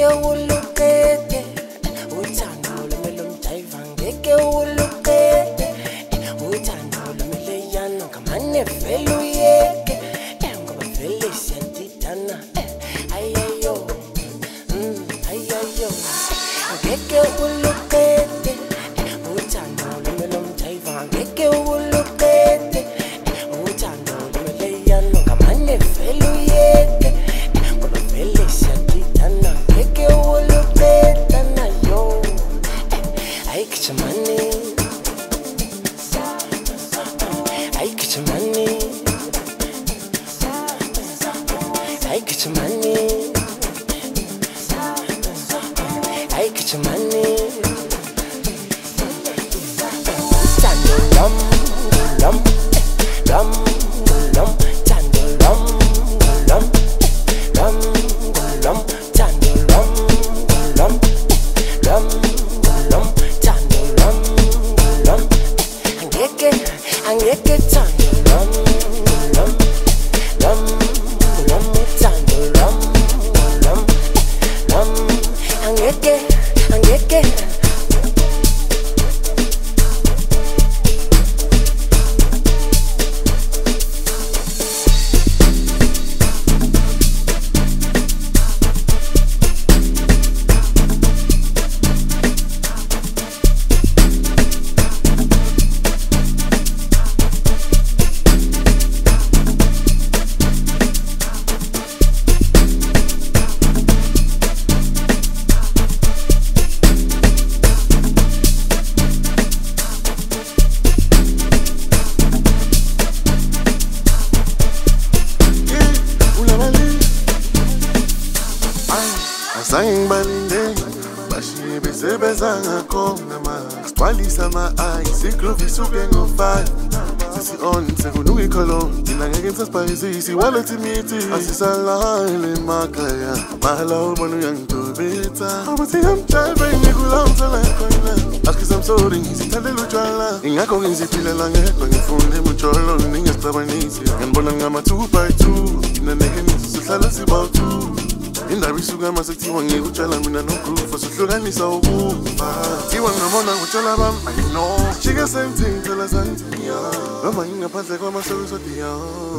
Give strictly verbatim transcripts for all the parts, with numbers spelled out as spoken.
Angeke uluqede uthando lomelo mjayiva angeke uluqede uthando lomele yana ngamane vele uyeke ngoba vele siyadidana ayayo ayayo angeke uluqede uthando lomelo mjayiva angeke uluqede uthando lomele yana ngamane vele uyeke ngoba vele siyadidana angeke uluqede nayo ay kichmani ay kichmani ay kichmani ay kichmani tando lam lam lam lam tando lam lam lam lam tando lam lam lam lam tando lam lam angeke angeke tando lam lam lam lam tando lam lam lam angeke angeke Sangbalinde bashibe sebezanga khona ma xwalisa ma eyes sikluvi suke ngo five sisi on sekunuki colon ina ngeke sasipayisi wallet meet asisalale makaya mala ubonu yangitobeta abathi amjaybe ngikulonza la khona askisa I'm sorry ngizithande lutshwala ingakho ngiziphilela ngedwa ngifunde mujolo ningesixabanisi ngibona ngama two by two ina neke ngizihlala sibawu two indaba isuka masekuthiwa ngikutshala mina nogrufa sohlukanisa ukufa thiwa ngamona ngutshala bam I know jike same phela santi noma ngingaphandle kwamasokosodiya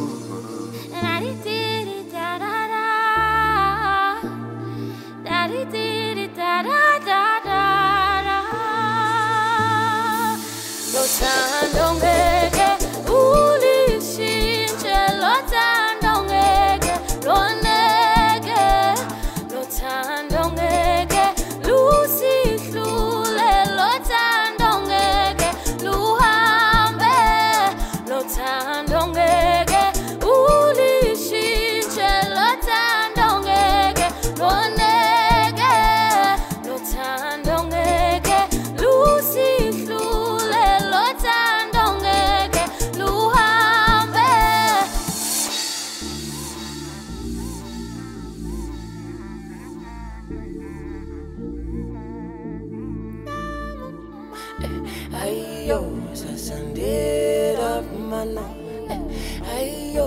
Lothando ngeke ulishintshe lothando ngeke loneke lothando ngeke lusihlule lothando ngeke luhambe lothando ngeke ulishintshe lothando ngeke loneke lothando ngeke lusihlule lothando ngeke luhambe ayo sasandera mana ayo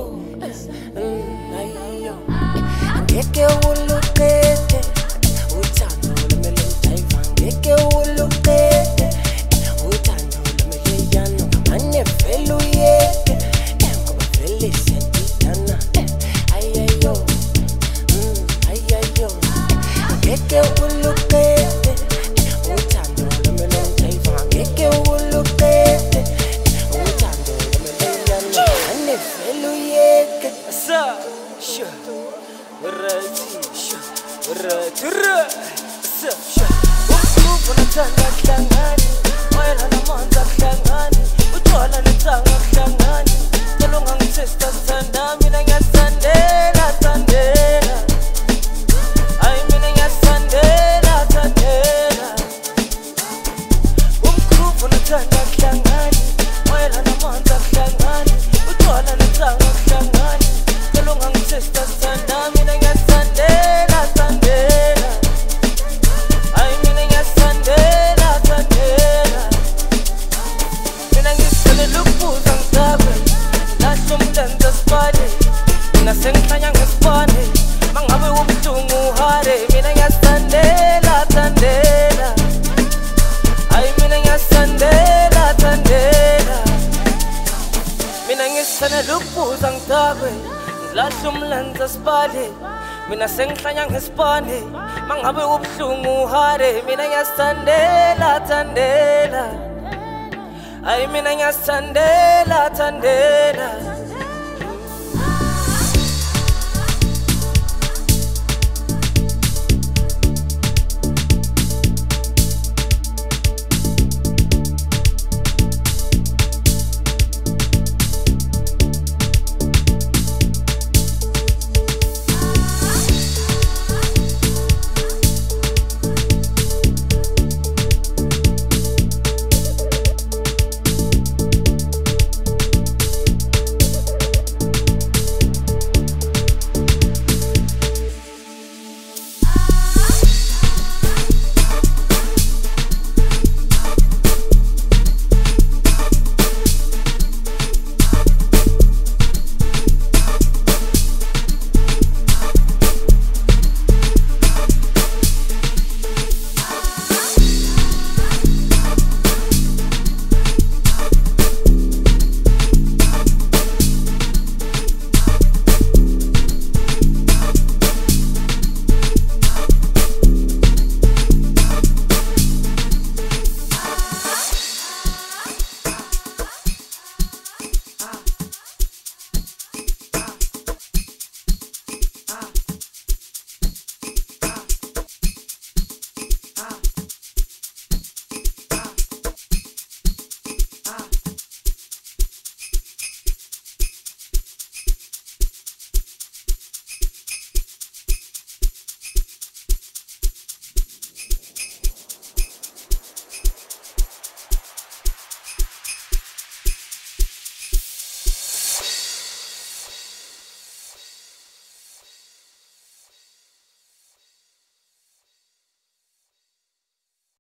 ayo angeke uluqede uthando lomelo mjayiva angeke uluqede uthando lomele yana ngamane vele uyeke ngoba vele siyadidana ayayo ayayo angeke uluqede uthando lomelo mjayiva angeke uluqede uthando lomele yana ngamane vele uyeke sa sha right sha right right sa sha ukhuluma nathanda kuhlangani wena namanza kuhlangani uthola netsanga kuhlangani cela ungangithesta sithanda mina ngiyathandela thandela ay mina ngiyathandela thandela ukhuluma nathanda kuhlangani wena namanza kuhlangani uthola netsanga kuhlangani cela ungangithesta sithanda mina ngiyathandela thandela ay mina ngiyathandela thandela mina ngisalela ukubuza ngisanele ukubuza ngidakwe ngilahle umlenze sibale mina sengihlanya ngesibane mangabe ubuhlungu uhare mina ngiyasithandela thandela Ay mina ngiyasithandela thandela